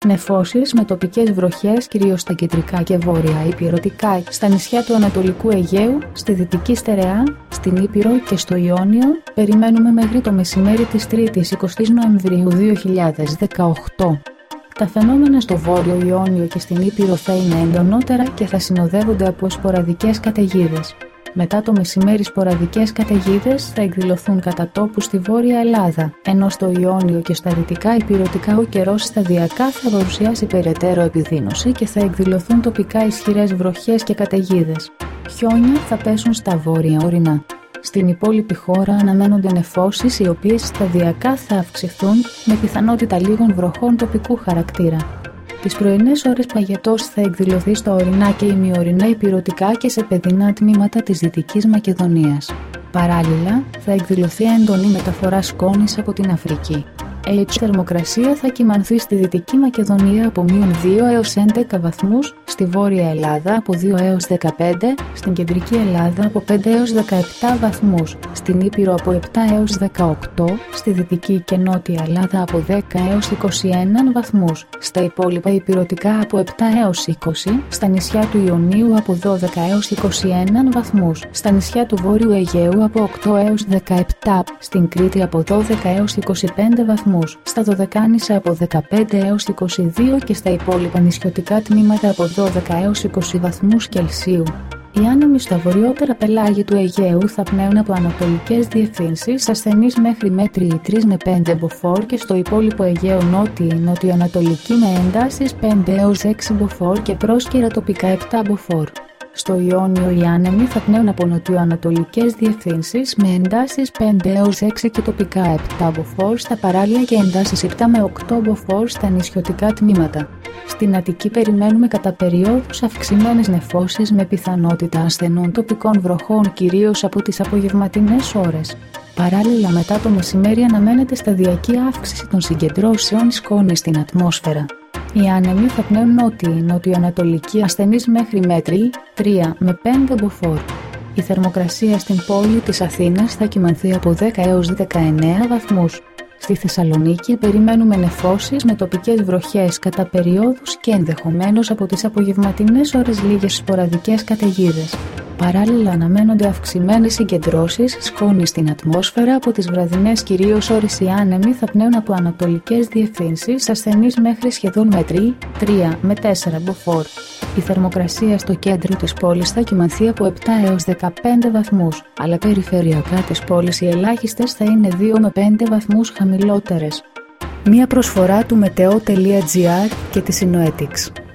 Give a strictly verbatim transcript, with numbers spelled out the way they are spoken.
Νεφώσεις με τοπικές βροχές κυρίως στα κεντρικά και βόρεια υπηρετικά, στα νησιά του Ανατολικού Αιγαίου, στη Δυτική Στερεά, στην Ήπειρο και στο Ιόνιο, περιμένουμε μέχρι το μεσημέρι της Τρίτης εικοστή Νοεμβρίου δύο χιλιάδες δεκαοκτώ. Τα φαινόμενα στο Βόρειο Ιόνιο και στην Ήπειρο θα είναι εντονότερα και θα συνοδεύονται από σποραδικές καταιγίδες. Μετά το μεσημέρι σποραδικές καταιγίδες θα εκδηλωθούν κατά τόπου στη Βόρεια Ελλάδα, ενώ στο Ιόνιο και στα δυτικά υπηρετικά ο καιρός σταδιακά θα παρουσιάσει περαιτέρω επιδείνωση και θα εκδηλωθούν τοπικά ισχυρές βροχές και καταιγίδες. Χιόνια θα πέσουν στα βόρεια ορεινά. Στην υπόλοιπη χώρα αναμένονται νεφώσεις οι οποίες σταδιακά θα αυξηθούν με πιθανότητα λίγων βροχών τοπικού χαρακτήρα. Τις πρωινές ώρες παγετός θα εκδηλωθεί στα ορεινά και ημιορεινά υπηρετικά και σε παιδινά τμήματα της Δυτικής Μακεδονίας. Παράλληλα, θα εκδηλωθεί έντονη μεταφορά σκόνης από την Αφρική. Η θερμοκρασία θα κυμανθεί στη Δυτική Μακεδονία από μείον δύο έως έντεκα βαθμούς, στη Βόρεια Ελλάδα από δύο έως δεκαπέντε, στην Κεντρική Ελλάδα από πέντε έως δεκαεπτά βαθμούς, στην Ήπειρο από επτά έως δεκαοκτώ, στη Δυτική και Νότια Ελλάδα από δέκα έως είκοσι ένα βαθμούς, στα υπόλοιπα υπηρετικά από επτά έως είκοσι, στα νησιά του Ιωνίου από δώδεκα έως είκοσι ένα βαθμούς, στα νησιά του Βόρειου Αιγαίου από οκτώ έως δεκαεπτά, στην Κρήτη από δώδεκα έως είκοσι πέντε βαθμούς, στα Δωδεκάνησα από δεκαπέντε έως είκοσι δύο και στα υπόλοιπα νησιωτικά τμήματα από δώδεκα έως είκοσι βαθμούς Κελσίου. Οι άνεμοι στα βορειότερα πελάγη του Αιγαίου θα πνέουν από ανατολικές διευθύνσεις ασθενείς μέχρι μέτρη τρία με πέντε μποφόρ και στο υπόλοιπο Αιγαίο νότιη νοτιοανατολική με εντάσεις πέντε έως έξι μποφόρ και πρόσκαιρα τοπικά επτά μποφόρ. Στο Ιόνιο οι άνεμοι θα πνέουν από νοτιοανατολικές διευθύνσεις με εντάσεις πέντε έως έξι και τοπικά επτά μποφόρ στα παράλια και εντάσεις επτά με οκτώ μποφόρ στα νησιωτικά τμήματα. Στην Αττική περιμένουμε κατά περιόδους αυξημένες νεφώσεις με πιθανότητα ασθενών τοπικών βροχών κυρίως από τις απογευματινές ώρες. Παράλληλα μετά το μεσημέρι αναμένεται σταδιακή αύξηση των συγκεντρώσεων σκόνης στην ατμόσφαιρα. Οι άνεμοι θα πνέουν νότιοι, νοτιοανατολικοί ασθενείς μέχρι μέτρη τρία με πέντε μποφόρ. Η θερμοκρασία στην πόλη της Αθήνας θα κυμανθεί από δέκα έως δεκαεννέα βαθμούς. Στη Θεσσαλονίκη περιμένουμε νεφώσεις με τοπικές βροχές κατά περιόδους και ενδεχομένως από τις απογευματινές ώρες λίγες σποραδικές καταιγίδες. Παράλληλα αναμένονται αυξημένες συγκεντρώσεις σκόνης στην ατμόσφαιρα από τις βραδινές κυρίως ώρες οι άνεμοι θα πνέουν από ανατολικές διευθύνσεις ασθενείς μέχρι σχεδόν μέτρη τρία με τέσσερα μποφόρ. Η θερμοκρασία στο κέντρο της πόλης θα κυμανθεί από επτά έως δεκαπέντε βαθμούς, αλλά περιφερειακά της πόλης οι ελάχιστες θα είναι δύο με πέντε βαθμούς χαμηλότερες. Μία προσφορά του μετεό τελεία τζι άρ και της Synoetics.